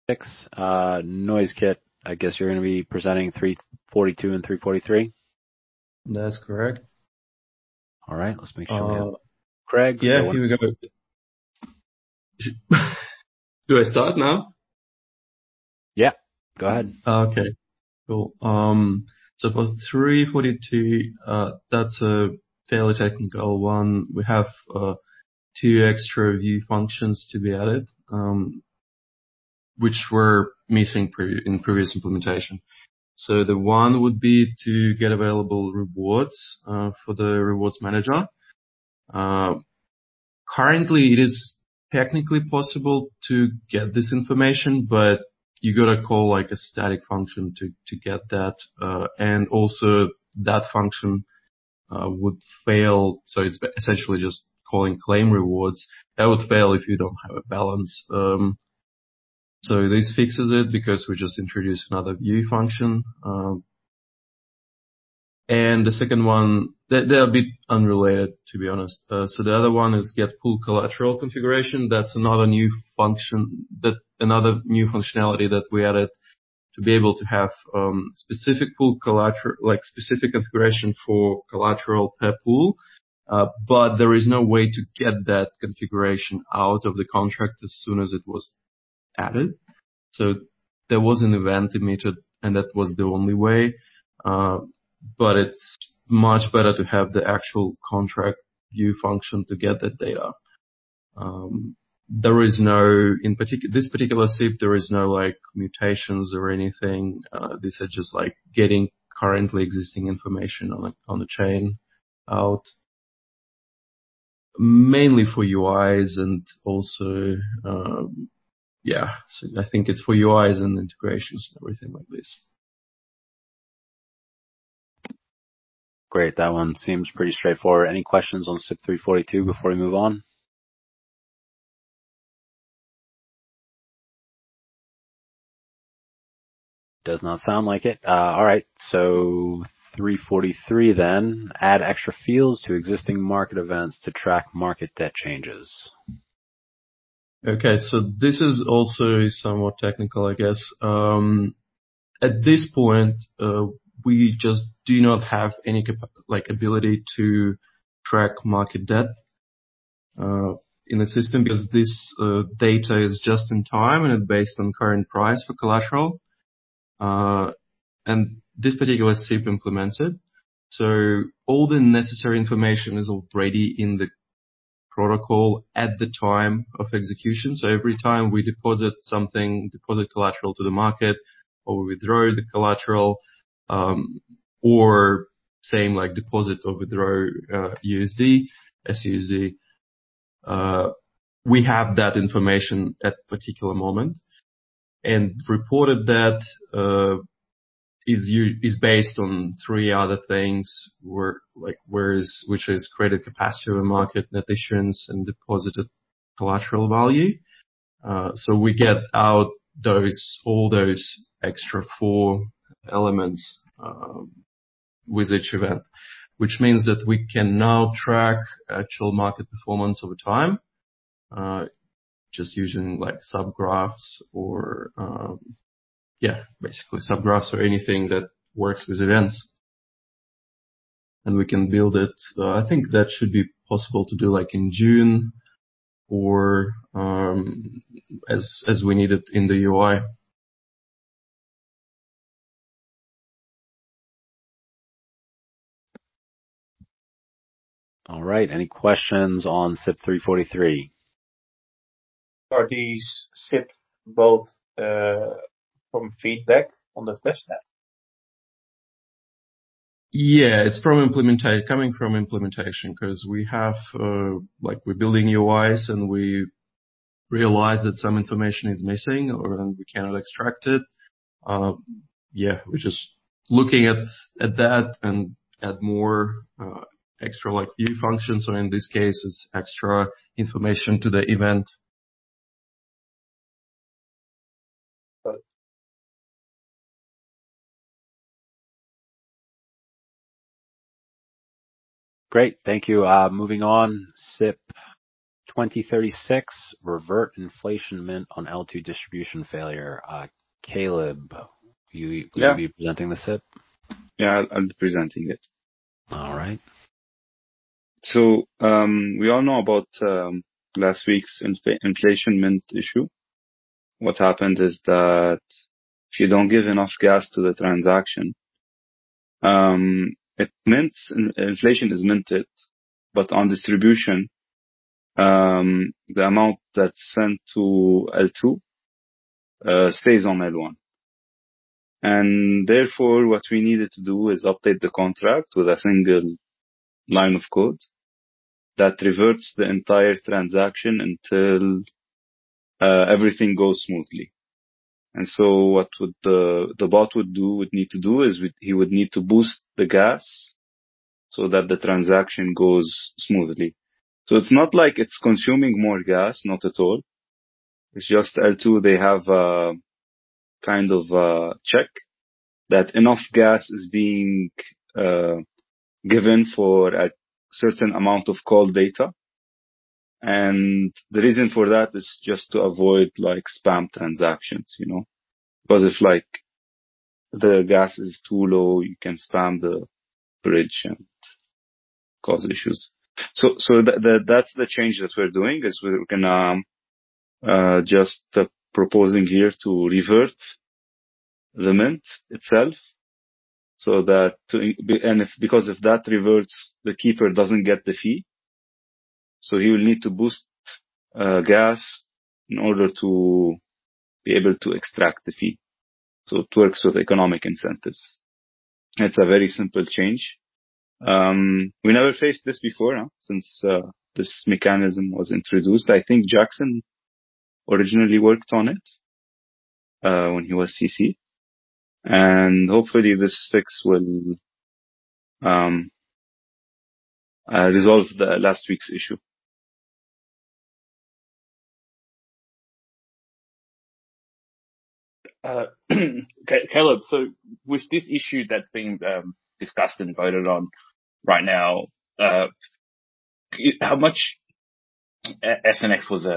Noise Kit, I guess you're going to be presenting 342 and 343? That's correct. All right, let's make sure we have Craig. Yeah, here we go. Do I start now? Yeah, go ahead. Okay, cool. So for 342, that's a fairly technical one. We have 2 extra view functions to be added, which were missing in previous implementation. So the one would be to get available rewards for the rewards manager. Currently, it is technically possible to get this information, but you gotta call like a static function to get that, and also that function would fail. So it's essentially just calling claim rewards. That would fail if you don't have a balance. So this fixes it because we just introduced another view function. And the second one, they're a bit unrelated, to be honest. So the other one is get pool collateral configuration. That's another new function, another new functionality that we added to be able to have specific pool collateral, like specific configuration for collateral per pool. But there is no way to get that configuration out of the contract as soon as it was added. So there was an event emitted, and that was the only way. But it's much better to have the actual contract view function to get that data. There is no, this particular SIP, there is no like mutations or anything. These are just like getting currently existing information on the chain out. Mainly for UIs and also, so I think it's for UIs and integrations and everything like this. Great. That one seems pretty straightforward. Any questions on SIP 342 before we move on? Does not sound like it. All right. So 343 then, add extra fields to existing market events to track market debt changes. Okay. So this is also somewhat technical, I guess. At this point, we just do not have any ability to track market depth in the system because this data is just in time and it's based on current price for collateral. And this particular SIP implements it. So all the necessary information is already in the protocol at the time of execution. So every time we deposit collateral to the market, or we withdraw the collateral, or same like deposit or withdraw USD, SUSD, we have that information at a particular moment. And reported that is based on 3 other things, which is credit capacity of the market, net issuance, and deposited collateral value. So we get out all those extra 4 elements with each event, which means that we can now track actual market performance over time, just using like subgraphs or basically subgraphs or anything that works with events. And we can build it. I think that should be possible to do like in June or as we need it in the UI. All right. Any questions on SIP 343? Are these SIP both from feedback on the testnet? Yeah, it's coming from implementation, because we have, we're building UIs and we realize that some information is missing or we cannot extract it. We're just looking at that and add more, extra like view functions. So in this case, it's extra information to the event. Great. Thank you. Moving on, SIP 2036, revert inflation mint on L2 distribution failure. Caleb, will you be presenting the SIP? Yeah, I'll be presenting it. All right. So, we all know about last week's inflation mint issue. What happened is that if you don't give enough gas to the transaction, inflation is minted, but on distribution, the amount that's sent to L2 stays on L1. And therefore, what we needed to do is update the contract with a single line of code that reverts the entire transaction until everything goes smoothly. And so what would the bot would need to do is he would need to boost the gas so that the transaction goes smoothly. So it's not like it's consuming more gas, not at all. It's just L2, they have a kind of a check that enough gas is being given for a certain amount of call data. And the reason for that is just to avoid like spam transactions, because if like the gas is too low, you can spam the bridge and cause issues. So that's the change that we're doing is we're gonna just proposing here to revert the mint itself, so that because if that reverts, the keeper doesn't get the fee, so he will need to boost gas in order to be able to extract the fee. So it works with economic incentives. It's a very simple change. We never faced this before, since this mechanism was introduced. I think Jackson originally worked on it when he was CC. And hopefully this fix will resolve the last week's issue. Caleb, so with this issue that's being discussed and voted on right now, how much SNX was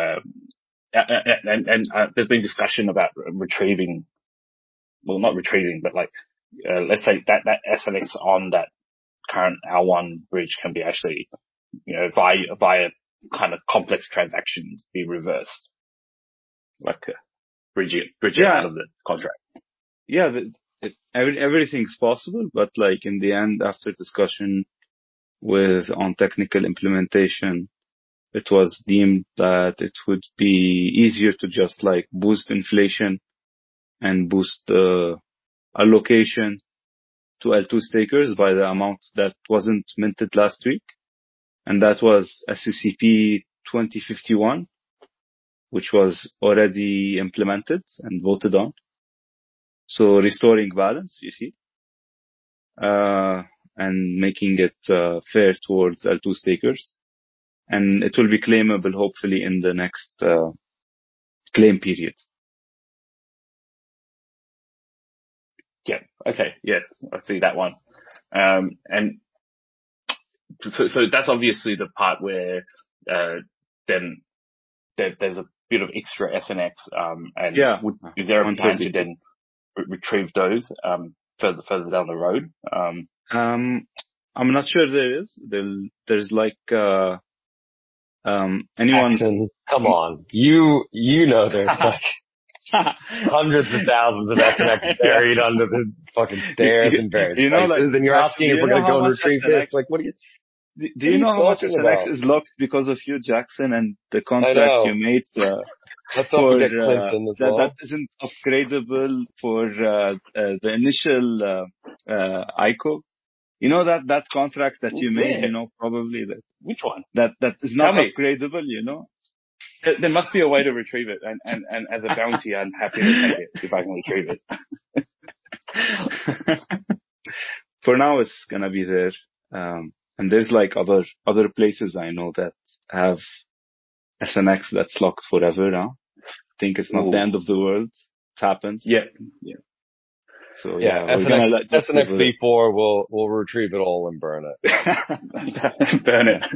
and there's been discussion about retrieving, well, not retrieving, but like, let's say that SNX on that current L1 bridge can be actually, via kind of complex transactions be reversed, like bridge it out of the contract. Yeah, everything's possible, but like in the end, after discussion on technical implementation, it was deemed that it would be easier to just like boost inflation and boost the allocation to L2 stakers by the amount that wasn't minted last week. And that was SCCP 2051, which was already implemented and voted on. So restoring balance, you see, and making it fair towards L2 stakers. And it will be claimable hopefully in the next claim period. Yeah. Okay. Yeah. I see that one. And so that's obviously the part where, then there's a bit of extra SNX, and is there a plan to then retrieve those, further down the road? I'm not sure there is. There's like, anyone. Jackson, come on. You know there's like hundreds of thousands of SNX buried under the fucking stairs in various places, and you're asking if we're going to go and retrieve this. Like, what do you... Do you know how much SNX is locked because of you, Jackson, and the contract you made? Let's not forget Clinton as well. That isn't upgradable for the initial ICO. You know that contract that you made, probably that. Which one? That is not upgradable, There must be a way to retrieve it, and as a bounty, I'm happy to take it if I can retrieve it. For now, it's gonna be there. And there's like other places I know that have SNX that's locked forever now. I think it's not the end of the world. It happens. Yeah. So yeah, we're gonna just SNX V4 will retrieve it all and burn it. Burn it.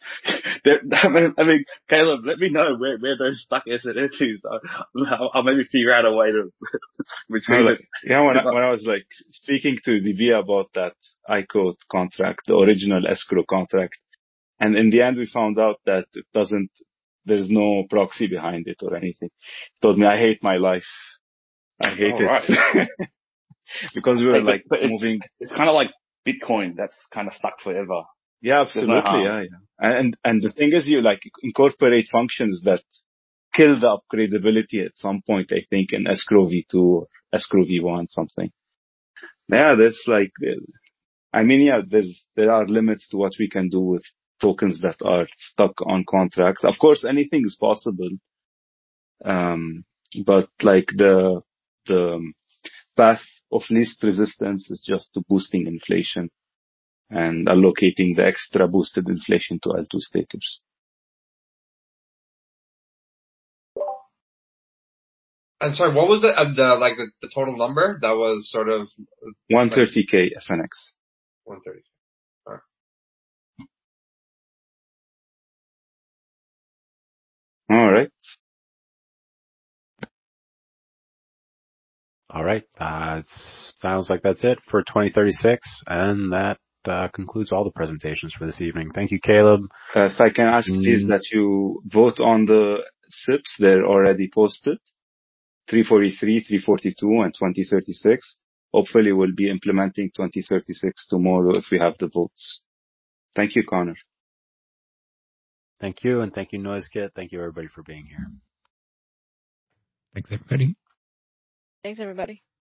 I mean, Caleb, let me know where those stuck SNXs are. I'll maybe figure out a way to retrieve it. Yeah, when I was like speaking to DB about that iQuote contract, the original escrow contract, and in the end we found out that there's no proxy behind it or anything. He told me, I hate my life. I hate it. Right. Because we were but moving. It's kind of like Bitcoin that's kind of stuck forever. Yeah, absolutely. Yeah. And the thing is, you like incorporate functions that kill the upgradability at some point, I think, in escrow v2 or escrow v1, something. Yeah, that's like, I mean, yeah, there are limits to what we can do with tokens that are stuck on contracts. Of course, anything is possible. But like the path of least resistance is just to boosting inflation and allocating the extra boosted inflation to L2 stakers. I'm sorry, what was the total number? That was sort of 130K SNX. 130. All right. All right. All right. It sounds like that's it for 2036, and that concludes all the presentations for this evening. Thank you, Caleb. If I can ask, please, that you vote on the SIPs. They're already posted. 343, 342, and 2036. Hopefully we'll be implementing 2036 tomorrow if we have the votes. Thank you, Connor. Thank you, and thank you, NoiseKit. Thank you, everybody, for being here. Thanks, everybody. Thanks, everybody.